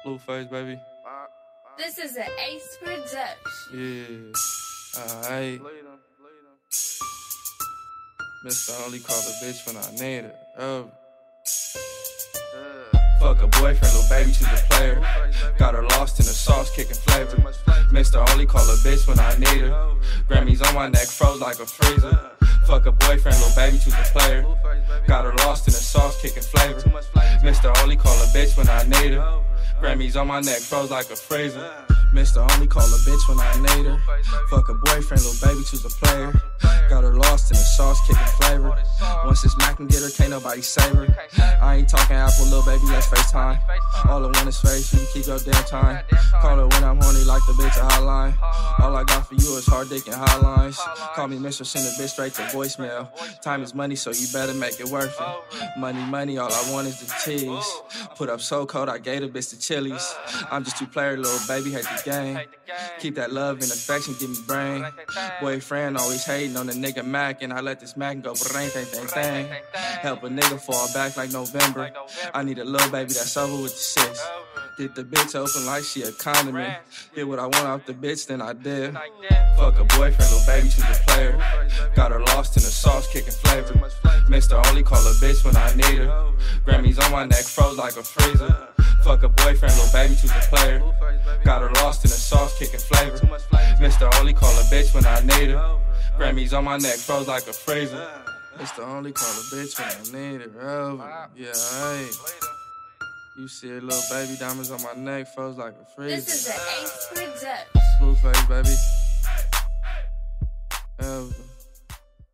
Blueface, baby. This is an Ace production. Yeah. Alright. Mr. Only call a bitch when I need her. Oh. Fuck a boyfriend, little baby, choose a player. Got her lost in the sauce, kicking flavor. Mr. Only call a bitch when I need her. Grammys on my neck, froze like a freezer. Fuck a boyfriend, little baby, choose a player. Got her lost in the sauce, kicking flavor. Mr. Only call a bitch when I need her. Grammys on my neck, froze like a freezer. Mr. Only call a bitch when I need her. Fuck a boyfriend, little baby, choose a player. Got her lost in the sauce, kicking flavor. Once this Mac can get her, can't nobody save her. I ain't talking Apple, little baby, let's FaceTime. All I want is face, you can keep your damn time. Call her when I'm horny like the bitch a hotline. All I got for you is hard dick and hotlines. Call me Mr. Send a bitch straight to voicemail. Time is money, so you better make it worth it. Money, money, all I want is the tease. Put up so cold, I gave the bitch the Chili's. I'm just too player, little baby, hate the game. Keep that love and affection, give me brain. Boyfriend always hating on the nigga Mac, and I let this Mac go brain, thing. Help a nigga fall back like November. I need a little baby that's over with the six. Get the bitch open like she a condiment. Get what I want off the bitch, then I did. Fuck a boyfriend, little baby, choose a player. Got her lost in the sauce, kicking flavor. Mr. Only call a bitch when I need her. Grammys on my neck, froze like a freezer. Fuck a boyfriend, little baby, choose a player. Got her lost in the sauce, kicking flavor. Mr. Only call a bitch when I need her. Grammys on my neck, froze like a freezer. Mr. Only call a bitch when I need her. Over. Yeah, hey. You see a little baby, diamonds on my neck, froze like a freezer. This is an Ace production. Blueface, baby. Over.